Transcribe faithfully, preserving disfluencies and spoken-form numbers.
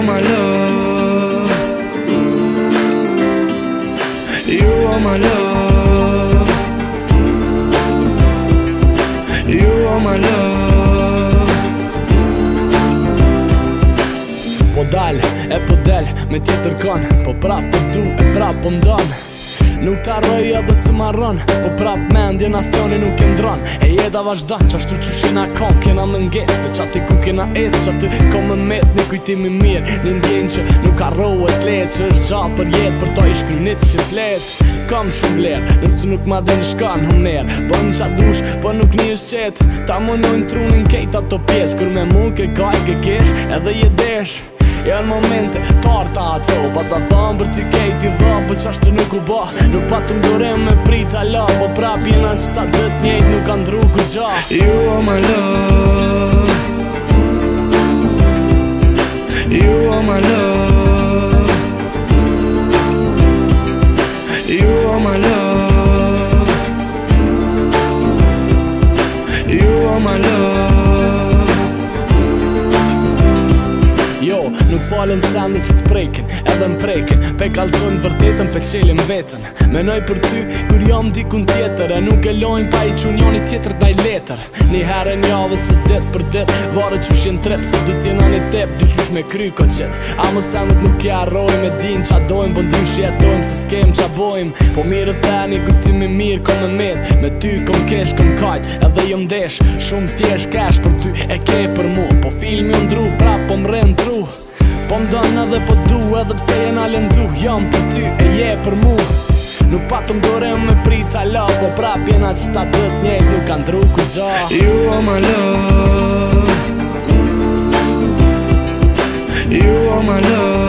are my love. You are my love. You are my love. Po dal, e po del, me tjetër kon, po prap po du, e prap po ndon. Nuk t'arroj edhe se marron, po prap mendje na s'kjoni nuk e ndron. E jeta vazhdan, qashtu që shina kon, kena më nget se qati ku kena et, qati kom më met një kujtimi mirë. Një ndjen që nuk arrohet let, që është gjatë për jetë, për to i shkrynit që flet. Kam shumë vlerë, nëse nuk ma dhe në shkan humner. Bën qa dush, po nuk një është qet, ta mënojnë trunin kejt ato pjesë. Kur me mu ke gaj, ke kesh, edhe je desh. Janë momente parta ato, pa ta thamë për t'i kejt i dha, po qashtu nuk u ba. Nuk pa të mdorim me prit hala, po prap jena që ta dët njejt nuk ka ndru ku gja. You are my love. You are my love. You are my love. You are my love. Jo, nuk falen sende që t'prejken, edhe m'prejken. Pe kalzojnë vërtetën, pe qelim vetën. Menoj për ty, kur jam dikun tjetër, e nuk e lojnë pa i qun joni tjetër daj letër. Një herë njave se det për det, vare qush jen trep, se du t'jena një tep, du qush me kry ko qet. A më sendet nuk ja arrojmë, me din qa dojmë, po ndysh jetojmë, se s'kem qa bojmë. Po mirë të një kujtimi mirë, kom me met, me ty kom kesh, kom kajt, edhe jom desh. Shumë thjesht kesh për ty, e ke për mu, po filmi u ndru, prap po m'ren tru. Po m'don edhe po du, edhe pse jena lëndu, jam për ty, e je për mu. Nuk pa të mdorem me prit hala, po prap jena që ta dët njejt nuk ka ndru ku gja. You are my love. You are my love.